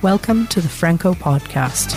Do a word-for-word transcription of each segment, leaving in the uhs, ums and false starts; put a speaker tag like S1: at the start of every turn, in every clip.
S1: Welcome to the Franco Podcast.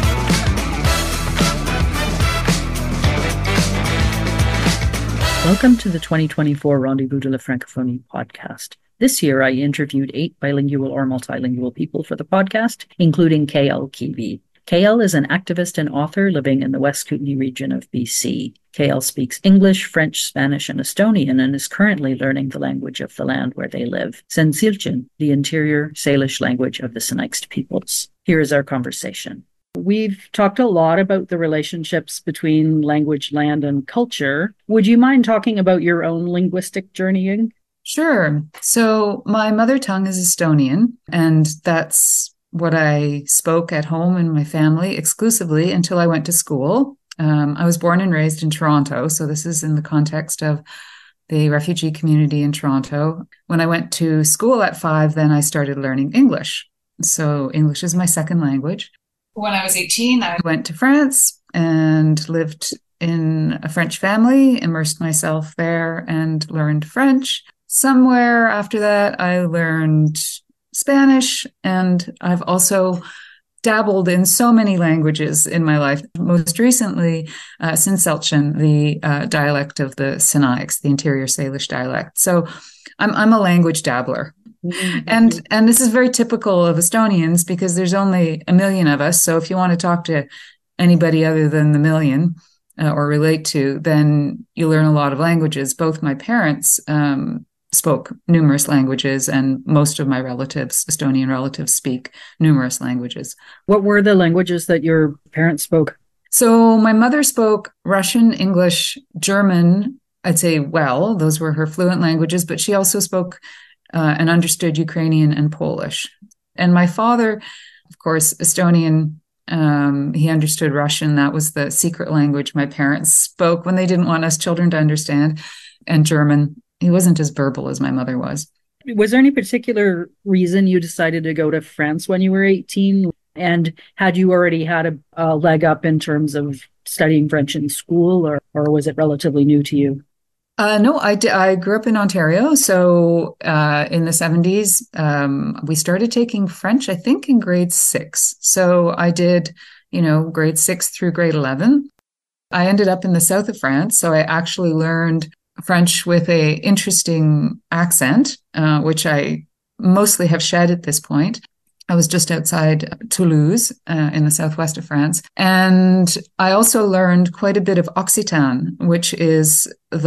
S1: Welcome to the twenty twenty-four Rendezvous de la Francophonie podcast. This year, I interviewed eight bilingual or multilingual people for the podcast, including K L Kiwi. K L is an activist and author living in the West Kootenay region of B C. K L speaks English, French, Spanish, and Estonian, and is currently learning the language of the land where they live, Sensiltsin, the interior Salish language of the Sinixt peoples. Here is our conversation. We've talked a lot about the relationships between language, land, and culture. Would you mind talking about your own linguistic journeying?
S2: Sure. So my mother tongue is Estonian, and that's what I spoke at home in my family exclusively until I went to school. Um, I was born and raised in Toronto, so this is in the context of the refugee community in Toronto. When I went to school at five, then I started learning English. So English is my second language. When I was eighteen, I went to France and lived in a French family, immersed myself there and learned French. Somewhere after that, I learned Spanish, and I've also dabbled in so many languages in my life. Most recently, uh, Sensiltsin, the uh, dialect of the Sinixt, the interior Salish dialect. So I'm I'm a language dabbler. Mm-hmm. And and this is very typical of Estonians because there's only a million of us. So if you want to talk to anybody other than the million uh, or relate to, then you learn a lot of languages. Both my parents um, spoke numerous languages, and most of my relatives, Estonian relatives, speak numerous languages.
S1: What were the languages that your parents spoke?
S2: So my mother spoke Russian, English, German, I'd say well, those were her fluent languages, but she also spoke uh, and understood Ukrainian and Polish. And my father, of course, Estonian, um, he understood Russian. That was the secret language my parents spoke when they didn't want us children to understand, and German. He wasn't as verbal as my mother was.
S1: Was there any particular reason you decided to go to France when you were eighteen? And had you already had a, a leg up in terms of studying French in school, or, or was it relatively new to you?
S2: Uh, no, I, d- I grew up in Ontario. So uh, in the seventies, um, we started taking French, I think, in grade six. So I did, you know, grade six through grade eleven. I ended up in the south of France. So I actually learned French with a interesting accent, uh, which I mostly have shed at this point. I was just outside Toulouse uh, in the southwest of France. And I also learned quite a bit of Occitan, which is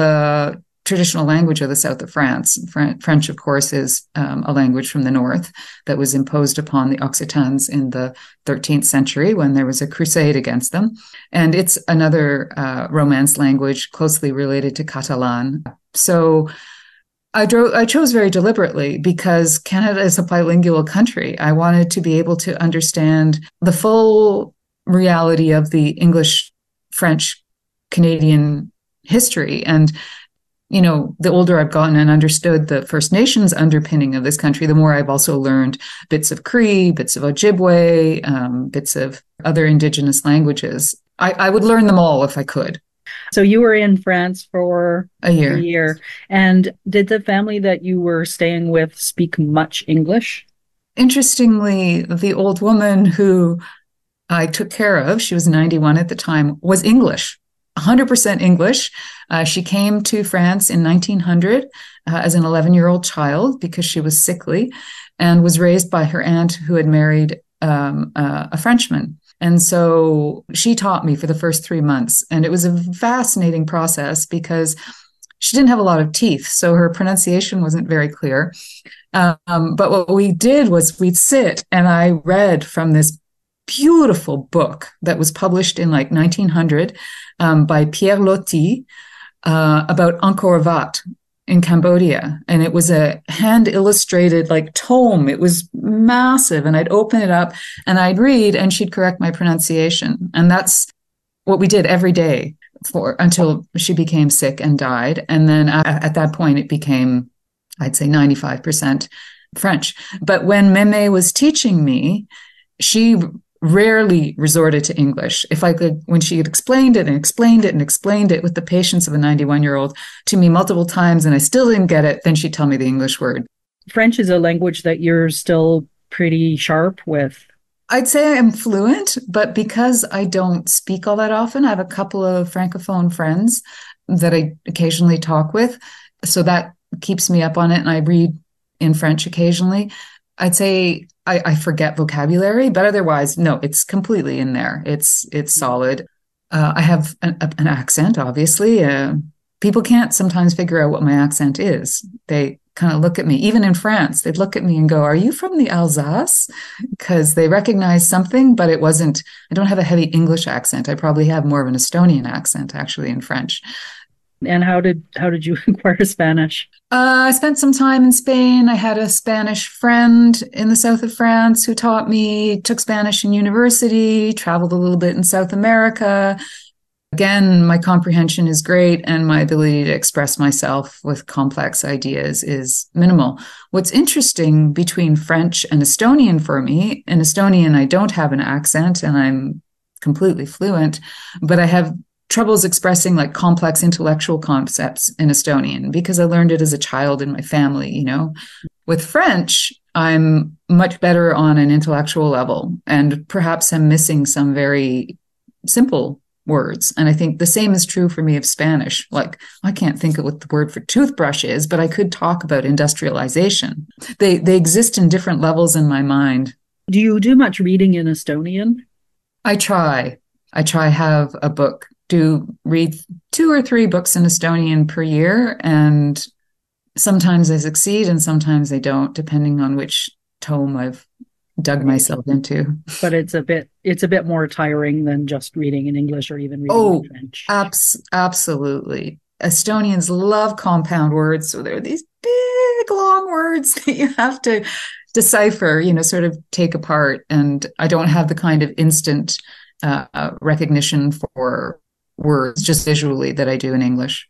S2: the traditional language of the south of France. French, of course, is um, a language from the north that was imposed upon the Occitans in the thirteenth century when there was a crusade against them. And it's another uh, Romance language closely related to Catalan. So I, drove, I chose very deliberately because Canada is a bilingual country. I wanted to be able to understand the full reality of the English, French, Canadian history. And you know, the older I've gotten and understood the First Nations underpinning of this country, the more I've also learned bits of Cree, bits of Ojibwe, um, bits of other Indigenous languages. I, I would learn them all if I could.
S1: So you were in France for
S2: a year.
S1: a year. And did the family that you were staying with speak much English?
S2: Interestingly, the old woman who I took care of, she was ninety-one at the time, was English. one hundred percent English. Uh, she came to France in nineteen hundred uh, as an eleven-year-old child because she was sickly and was raised by her aunt who had married um, uh, a Frenchman. And so she taught me for the first three months. And it was a fascinating process because she didn't have a lot of teeth, so her pronunciation wasn't very clear. Um, but what we did was we'd sit and I read from this beautiful book that was published in like nineteen hundred um, by Pierre Loti uh, about Angkor Wat in Cambodia. And it was a hand illustrated like tome. It was massive. And I'd open it up and I'd read and she'd correct my pronunciation. And that's what we did every day for until she became sick and died. And then at, at that point, it became, I'd say ninety-five percent French. But when Meme was teaching me, she rarely resorted to English. If I could, when she had explained it and explained it and explained it with the patience of a ninety-one-year-old to me multiple times and I still didn't get it, then she'd tell me the English word.
S1: French is a language that you're still pretty sharp with?
S2: I'd say I'm fluent, but because I don't speak all that often, I have a couple of Francophone friends that I occasionally talk with. So that keeps me up on it. And I read in French occasionally. I'd say I, I forget vocabulary, but otherwise, no, it's completely in there. It's it's solid. Uh, I have an, an accent, obviously. Uh, people can't sometimes figure out what my accent is. They kind of look at me, even in France, they'd look at me and go, "Are you from the Alsace?" Because they recognize something, but it wasn't, I don't have a heavy English accent. I probably have more of an Estonian accent, actually, in French.
S1: And how did how did you acquire Spanish?
S2: Uh, I spent some time in Spain. I had a Spanish friend in the south of France who taught me, took Spanish in university, traveled a little bit in South America. Again, my comprehension is great and my ability to express myself with complex ideas is minimal. What's interesting between French and Estonian for me, in Estonian, I don't have an accent and I'm completely fluent, but I have troubles expressing like complex intellectual concepts in Estonian because I learned it as a child in my family, you know. With French, I'm much better on an intellectual level and perhaps I'm missing some very simple words. And I think the same is true for me of Spanish. Like, I can't think of what the word for toothbrush is, but I could talk about industrialization. They they exist in different levels in my mind.
S1: Do you do much reading in Estonian?
S2: I try. I try have a book, do read two or three books in Estonian per year. And sometimes I succeed and sometimes I don't, depending on which tome I've dug myself into.
S1: But it's a bit it's a bit more tiring than just reading in English or even reading
S2: oh,
S1: in French.
S2: Abs- absolutely. Estonians love compound words. So there are these big, long words that you have to decipher, you know, sort of take apart. And I don't have the kind of instant uh, recognition for words just visually that I do in English.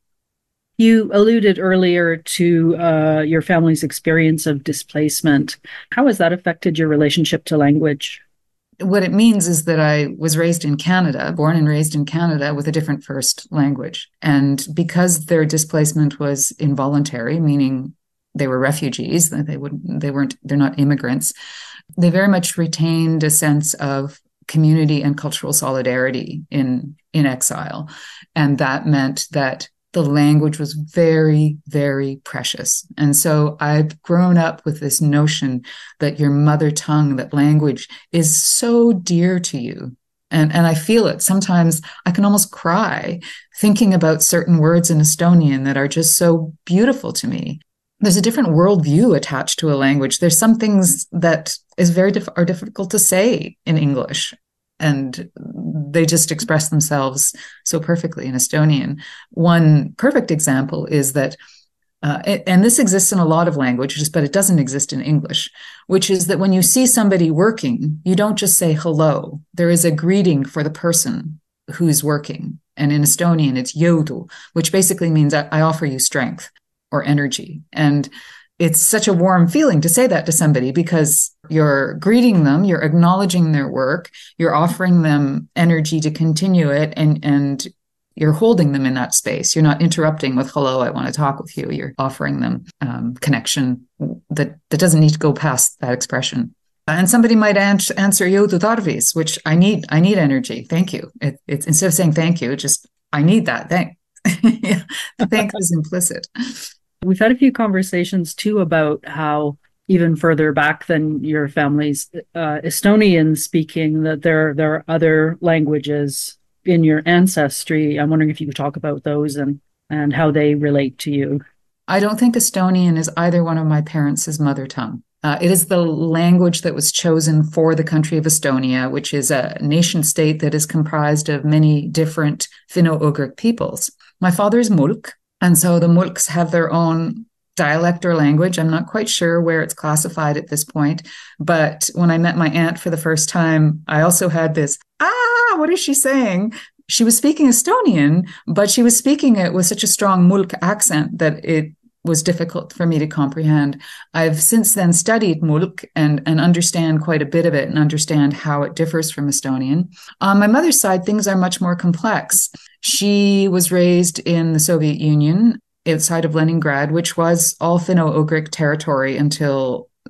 S1: You alluded earlier to uh, your family's experience of displacement. How has that affected your relationship to language?
S2: What it means is that I was raised in Canada, born and raised in Canada with a different first language. And because their displacement was involuntary, meaning they were refugees, they wouldn't, they weren't, they're not immigrants, they very much retained a sense of community and cultural solidarity in, in exile. And that meant that the language was very, very precious. And so I've grown up with this notion that your mother tongue, that language is so dear to you. And, and I feel it. Sometimes I can almost cry thinking about certain words in Estonian that are just so beautiful to me. There's a different worldview attached to a language. There's some things that is very diff- are difficult to say in English. And they just express themselves so perfectly in Estonian. One perfect example is that, uh, and this exists in a lot of languages, but it doesn't exist in English, which is that when you see somebody working, you don't just say hello. There is a greeting for the person who's working. And in Estonian, it's jõudu, which basically means I offer you strength or energy. And it's such a warm feeling to say that to somebody because you're greeting them, you're acknowledging their work, you're offering them energy to continue it, and, and you're holding them in that space. You're not interrupting with, hello, I want to talk with you. You're offering them um, connection that, that doesn't need to go past that expression. And somebody might answer, answer jõudu tarvis, which I need, I need energy. Thank you. It, it's instead of saying thank you, just, I need that. Thank. Yeah, the thank is implicit.
S1: We've had a few conversations too about how even further back than your family's uh, Estonian speaking, that there, there are other languages in your ancestry. I'm wondering if you could talk about those and, and how they relate to you.
S2: I don't think Estonian is either one of my parents' mother tongue. Uh, it is the language that was chosen for the country of Estonia, which is a nation state that is comprised of many different Finno-Ugric peoples. My father is Mulk. And so the Mulks have their own dialect or language. I'm not quite sure where it's classified at this point. But when I met my aunt for the first time, I also had this, ah, what is she saying? She was speaking Estonian, but she was speaking it with such a strong Mulk accent that it was difficult for me to comprehend. I've since then studied Mulk and, and understand quite a bit of it and understand how it differs from Estonian. On my mother's side, things are much more complex. She was raised in the Soviet Union outside of Leningrad, which was all Finno-Ugric territory until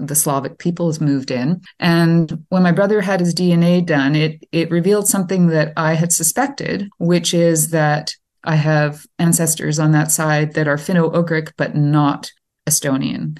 S2: the Slavic peoples moved in. And when my brother had his D N A done, it it revealed something that I had suspected, which is that I have ancestors on that side that are Finno-Ugric, but not Estonian.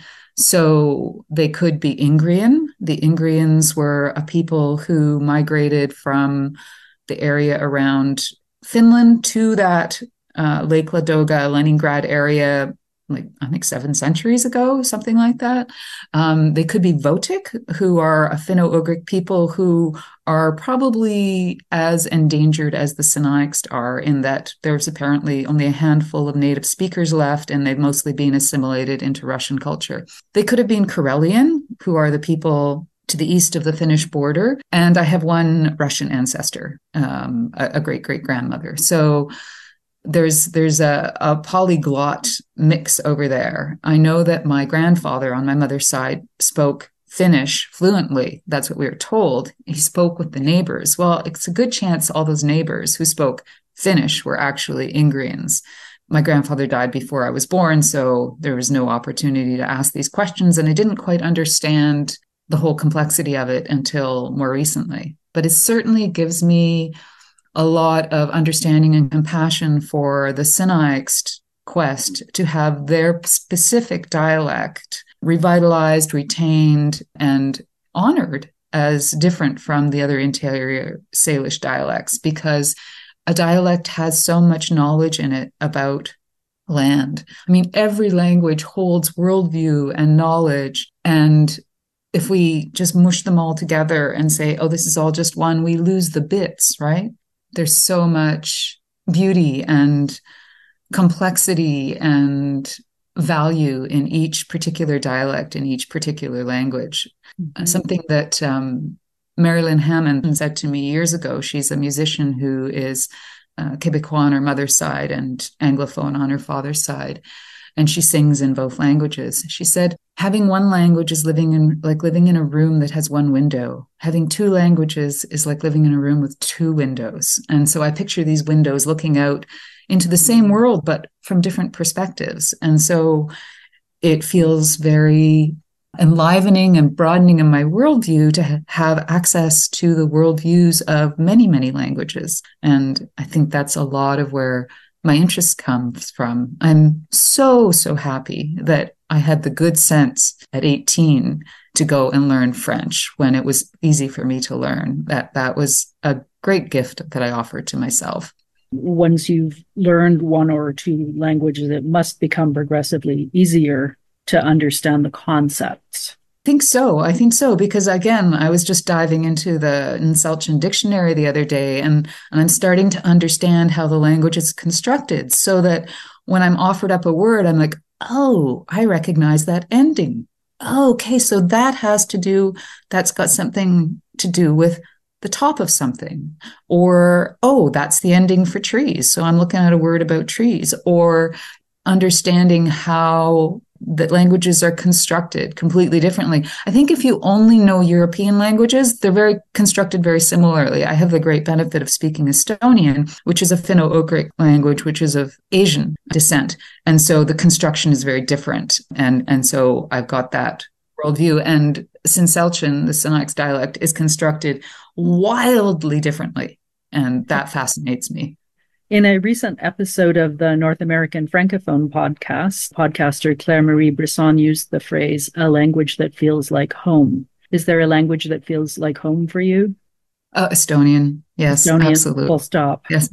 S2: So they could be Ingrian. The Ingrians were a people who migrated from the area around Finland to that uh, Lake Ladoga, Leningrad area, like I think seven centuries ago, something like that. Um, they could be Votic, who are a Finno-Ugric people who are probably as endangered as the Sinaics are, in that there's apparently only a handful of native speakers left, and they've mostly been assimilated into Russian culture. They could have been Karelian, who are the people to the east of the Finnish border. And I have one Russian ancestor, um, a, a great-great-grandmother. So there's there's a, a polyglot mix over there. I know that my grandfather on my mother's side spoke Finnish fluently. That's what we were told. He spoke with the neighbors. Well, it's a good chance all those neighbors who spoke Finnish were actually Ingrians. My grandfather died before I was born, so there was no opportunity to ask these questions, and I didn't quite understand the whole complexity of it until more recently. But it certainly gives me a lot of understanding and compassion for the Sinaics' quest to have their specific dialect revitalized, retained, and honored as different from the other interior Salish dialects, because a dialect has so much knowledge in it about land. I mean, every language holds worldview and knowledge, and if we just mush them all together and say, oh, this is all just one, we lose the bits, right? There's so much beauty and complexity and value in each particular dialect, in each particular language. Mm-hmm. Something that um, Marilyn Hammond said to me years ago. She's a musician who is uh, Quebecois on her mother's side and Anglophone on her father's side. And she sings in both languages. She said, having one language is living in like living in a room that has one window. Having two languages is like living in a room with two windows. And so I picture these windows looking out into the same world, but from different perspectives. And so it feels very enlivening and broadening in my worldview to ha- have access to the worldviews of many, many languages. And I think that's a lot of where my interest comes from. I'm so, so happy that I had the good sense at eighteen to go and learn French when it was easy for me to learn. That that was a great gift that I offered to myself.
S1: Once you've learned one or two languages, it must become progressively easier to understand the concepts.
S2: I think so. I think so. Because again, I was just diving into the Inselchen dictionary the other day, and, and I'm starting to understand how the language is constructed, so that when I'm offered up a word, I'm like, oh, I recognize that ending. Oh, okay. So that has to do, that's got something to do with the top of something. Or, oh, that's the ending for trees. So I'm looking at a word about trees. Or understanding how that languages are constructed completely differently. I think if you only know European languages, they're very constructed very similarly. I have the great benefit of speaking Estonian, which is a Finno-Ugric language, which is of Asian descent. And so the construction is very different. And, and so I've got that worldview. And Sinselchen, the Sinaics dialect, is constructed wildly differently. And that fascinates me.
S1: In a recent episode of the North American Francophone podcast, podcaster Claire Marie Brisson used the phrase, a language that feels like home. Is there a language that feels like home for you?
S2: Uh, Estonian. Yes,
S1: Estonian,
S2: absolutely.
S1: Full stop.
S2: Yes.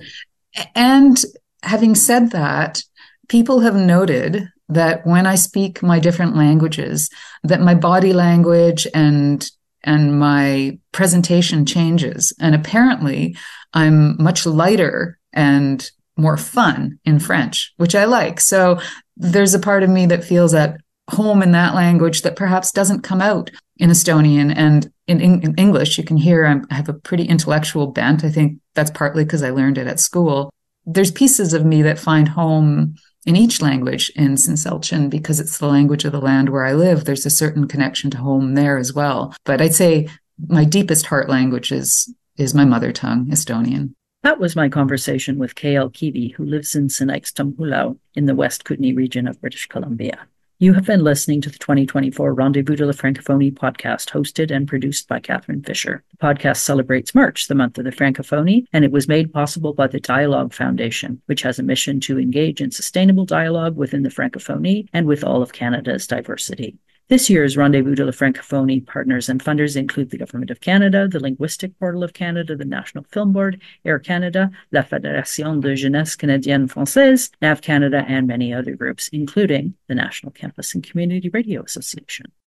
S2: And having said that, people have noted that when I speak my different languages, that my body language and and my presentation changes. And apparently, I'm much lighter and more fun in French, which I like. So there's a part of me that feels at home in that language that perhaps doesn't come out in Estonian. And in, in English, you can hear I'm, I have a pretty intellectual bent. I think that's partly because I learned it at school. There's pieces of me that find home in each language in Sinselchen because it's the language of the land where I live. There's a certain connection to home there as well. But I'd say my deepest heart language is, is my mother tongue, Estonian.
S1: That was my conversation with K L Kiwi, who lives in Sinaics Tampulau in the West Kootenay region of British Columbia. You have been listening to the twenty twenty-four Rendezvous de la Francophonie podcast, hosted and produced by Catherine Fisher. The podcast celebrates March, the month of the Francophonie, and it was made possible by the Dialogue Foundation, which has a mission to engage in sustainable dialogue within the Francophonie and with all of Canada's diversity. This year's Rendezvous de la Francophonie partners and funders include the Government of Canada, the Linguistic Portal of Canada, the National Film Board, Air Canada, La Fédération de Jeunesse Canadienne Française, N A V Canada, and many other groups, including the National Campus and Community Radio Association.